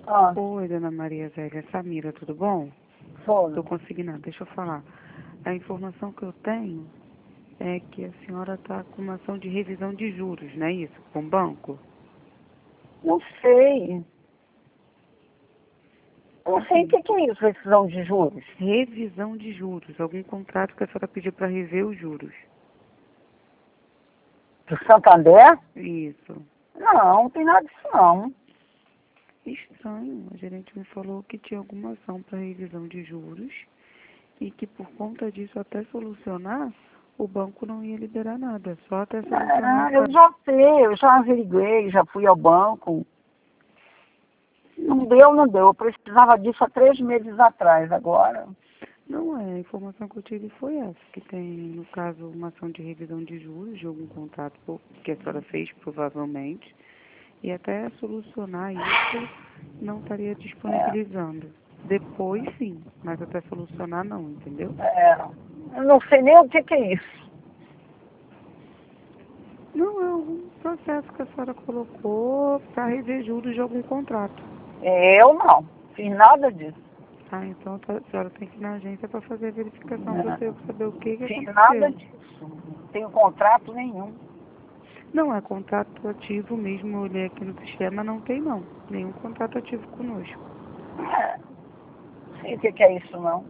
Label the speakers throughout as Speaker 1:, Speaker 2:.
Speaker 1: Ah,
Speaker 2: Oi, dona Maria Zélia. Samira, tudo bom?
Speaker 1: foda.
Speaker 2: Tô conseguindo. Deixa eu falar. A informação que eu tenho é que a senhora está com uma ação de revisão de juros, não é isso? Com o banco?
Speaker 1: Não sei. Não sei o
Speaker 2: Assim,
Speaker 1: que é isso, rescisão de juros.
Speaker 2: revisão de juros. Algum contrato que a senhora pediu para rever os juros.
Speaker 1: Do Santander?
Speaker 2: Isso.
Speaker 1: Não tem nada disso não.
Speaker 2: Estranho. A gerente me falou que tinha alguma ação para revisão de juros e que por conta disso, até solucionar, o banco não ia liberar nada. Só até solucionar.
Speaker 1: Eu já sei, eu já averiguei, já fui ao banco. Não deu, não deu. Eu precisava disso há 3 meses atrás. Agora,
Speaker 2: Não é, a informação que eu tive foi essa, que tem, no caso, uma ação de revisão de juros de algum contrato que a senhora fez, provavelmente, e até solucionar isso não estaria
Speaker 1: é,
Speaker 2: disponibilizando. Depois sim, mas até solucionar não, entendeu?
Speaker 1: eu não sei nem o que é isso.
Speaker 2: Não é algum processo que a senhora colocou para rever juros de algum contrato.
Speaker 1: Eu não, fiz nada disso.
Speaker 2: Ah, então a senhora tem que ir na agência para fazer a verificação para
Speaker 1: Não,
Speaker 2: saber o que
Speaker 1: fiz nada
Speaker 2: aconteceu.
Speaker 1: disso. Não tenho contrato nenhum.
Speaker 2: Não é contrato ativo mesmo, eu olhei aqui no sistema, não tem não. Nenhum contrato ativo conosco.
Speaker 1: Não sei o que é isso não.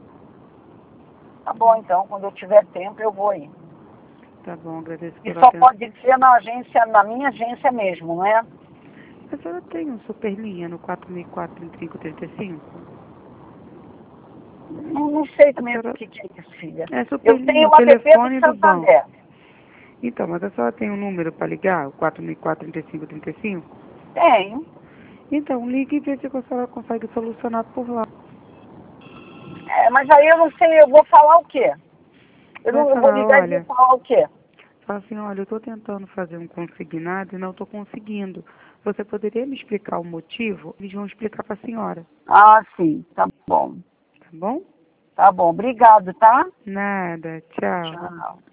Speaker 1: Tá bom então, quando eu tiver tempo eu vou aí.
Speaker 2: Tá bom, agradeço
Speaker 1: E
Speaker 2: pela
Speaker 1: só
Speaker 2: atenção.
Speaker 1: pode ser na agência, na minha agência mesmo, não é?
Speaker 2: A senhora tem um Superlinha no 4004-3535?
Speaker 1: Não sei
Speaker 2: A
Speaker 1: também o
Speaker 2: senhora...
Speaker 1: que é isso, filha.
Speaker 2: É
Speaker 1: Eu
Speaker 2: Superlinha,
Speaker 1: tenho
Speaker 2: o
Speaker 1: uma app do
Speaker 2: telefone do banco.
Speaker 1: Santander.
Speaker 2: Então, mas a senhora tem um número para ligar, o 4004-3535?
Speaker 1: Tenho.
Speaker 2: Então, ligue e veja se a senhora consegue solucionar por lá.
Speaker 1: Mas aí eu não sei, eu vou falar o quê?
Speaker 2: Vai
Speaker 1: Eu vou
Speaker 2: falar,
Speaker 1: ligar e vou
Speaker 2: olha,
Speaker 1: falar o quê?
Speaker 2: fala assim, olha, eu estou tentando fazer um consignado e não estou conseguindo. Você poderia me explicar o motivo? Eles vão explicar para a senhora,
Speaker 1: Ah, sim, tá bom.
Speaker 2: tá bom?
Speaker 1: Tá bom, obrigado, tá?
Speaker 2: Nada, tchau.
Speaker 1: Tchau.